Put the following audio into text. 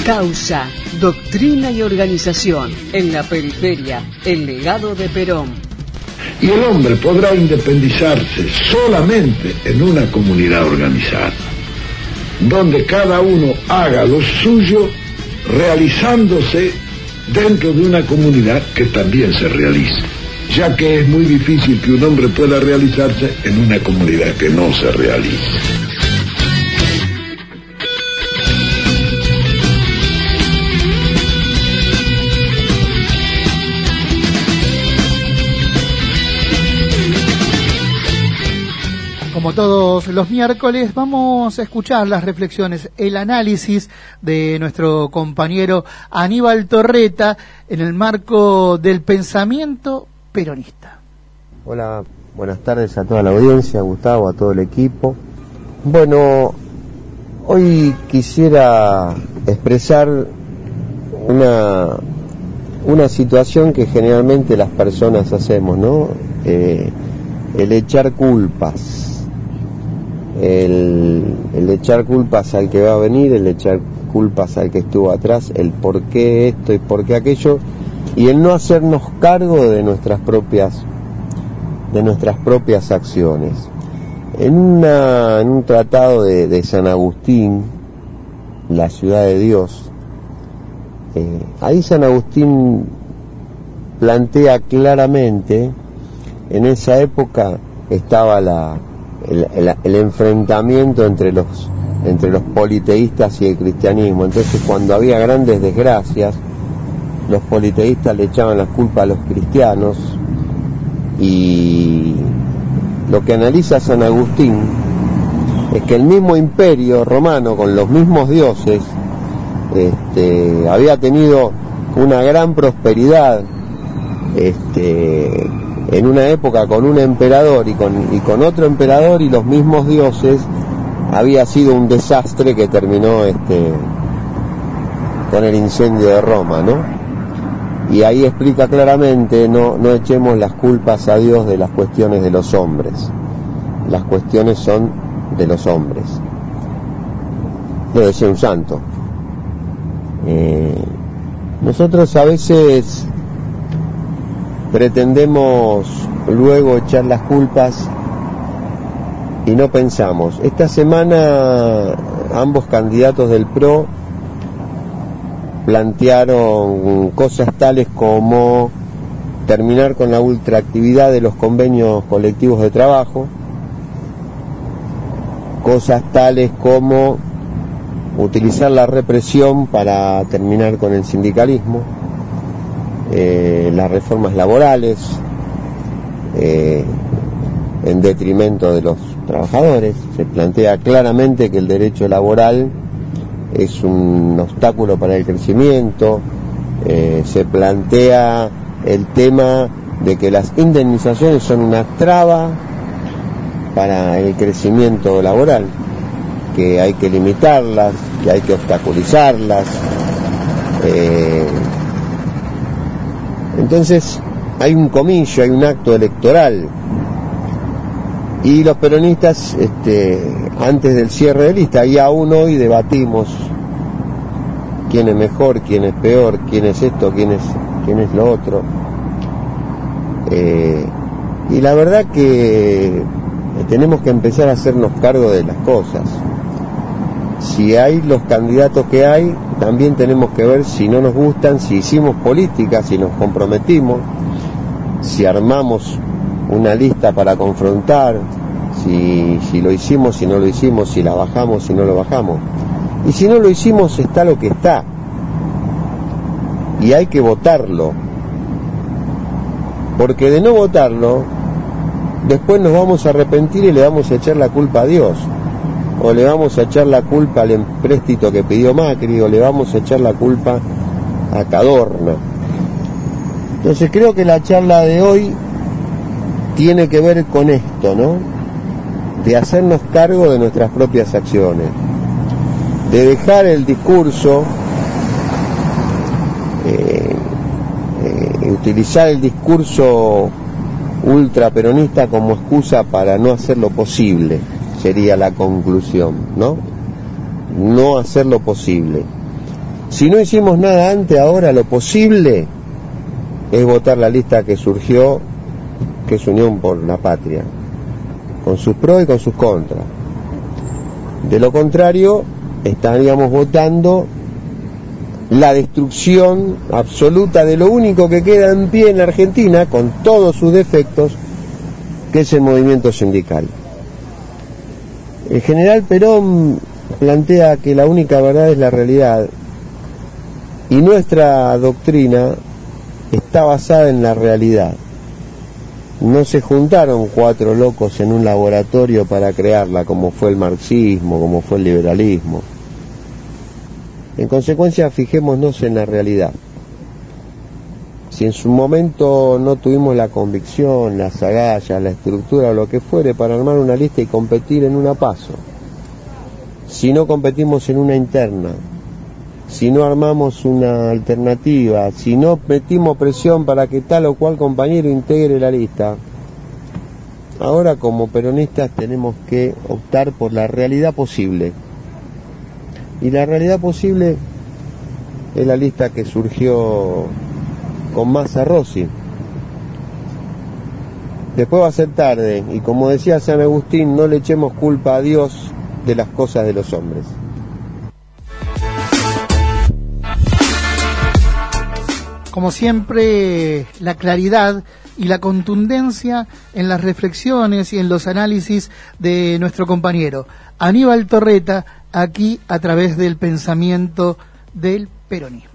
Causa, doctrina y organización. En la periferia, el legado de Perón. Y el hombre podrá independizarse solamente en una comunidad organizada, donde cada uno haga lo suyo, realizándose dentro de una comunidad que también se realice, ya que es muy difícil que un hombre pueda realizarse en una comunidad que no se realice. Como todos los miércoles, vamos a escuchar las reflexiones, el análisis de nuestro compañero Aníbal Torreta en el marco del pensamiento peronista. Hola, buenas tardes a toda la audiencia, a Gustavo, a todo el equipo. Bueno, hoy quisiera expresar una situación que generalmente las personas hacemos, ¿no? El echar culpas. El echar culpas al que va a venir, el echar culpas al que estuvo atrás, el por qué esto y por qué aquello, y el no hacernos cargo de nuestras propias acciones. En un tratado de San Agustín, La ciudad de Dios, ahí San Agustín plantea claramente, en esa época estaba el enfrentamiento entre los politeístas y el cristianismo. Entonces, cuando había grandes desgracias, los politeístas le echaban la culpa a los cristianos, y lo que analiza San Agustín es que el mismo imperio romano, con los mismos dioses, había tenido una gran prosperidad en una época con un emperador y con otro emperador, y los mismos dioses. Había sido un desastre que terminó con el incendio de Roma, ¿no? Y ahí explica claramente: no echemos las culpas a Dios de las cuestiones de los hombres. Las cuestiones son de los hombres. Lo decía un santo. Nosotros a veces pretendemos luego echar las culpas y no pensamos. Esta semana ambos candidatos del PRO plantearon cosas tales como terminar con la ultraactividad de los convenios colectivos de trabajo, cosas tales como utilizar la represión para terminar con el sindicalismo, las reformas laborales en detrimento de los trabajadores. Se plantea claramente que el derecho laboral es un obstáculo para el crecimiento. Se plantea el tema de que las indemnizaciones son una traba para el crecimiento laboral, que hay que limitarlas, que hay que obstaculizarlas. Entonces hay un comillo, hay un acto electoral, y los peronistas antes del cierre de lista, y aún hoy debatimos quién es mejor, quién es peor, quién es esto, quién es lo otro, y la verdad que tenemos que empezar a hacernos cargo de las cosas. Si hay los candidatos que hay, también tenemos que ver si no nos gustan, si hicimos política, si nos comprometimos, si armamos una lista para confrontar, si lo hicimos, si no lo hicimos, si la bajamos, si no lo bajamos. Y si no lo hicimos, está lo que está, y hay que votarlo, porque de no votarlo, después nos vamos a arrepentir y le vamos a echar la culpa a Dios, o le vamos a echar la culpa al empréstito que pidió Macri, o le vamos a echar la culpa a Cadorna. Entonces creo que la charla de hoy tiene que ver con esto, ¿no? De hacernos cargo de nuestras propias acciones, de dejar el discurso, utilizar el discurso ultraperonista como excusa para no hacer lo posible. Sería la conclusión, ¿no? No hacer lo posible. Si no hicimos nada antes, ahora lo posible es votar la lista que surgió, que es Unión por la Patria, con sus pros y con sus contras. De lo contrario, estaríamos votando la destrucción absoluta de lo único que queda en pie en la Argentina, con todos sus defectos, que es el movimiento sindical. El general Perón plantea que la única verdad es la realidad, y nuestra doctrina está basada en la realidad. No se juntaron 4 locos en un laboratorio para crearla, como fue el marxismo, como fue el liberalismo. En consecuencia, fijémonos en la realidad. Si en su momento no tuvimos la convicción, las agallas, la estructura o lo que fuere para armar una lista y competir en una PASO, si no competimos en una interna, si no armamos una alternativa, si no metimos presión para que tal o cual compañero integre la lista, ahora como peronistas tenemos que optar por la realidad posible. Y la realidad posible es la lista que surgió con Massa Rossi. Después va a ser tarde, y como decía San Agustín, no le echemos culpa a Dios de las cosas de los hombres. Como siempre, la claridad y la contundencia en las reflexiones y en los análisis de nuestro compañero Aníbal Torreta, aquí a través del pensamiento del peronismo.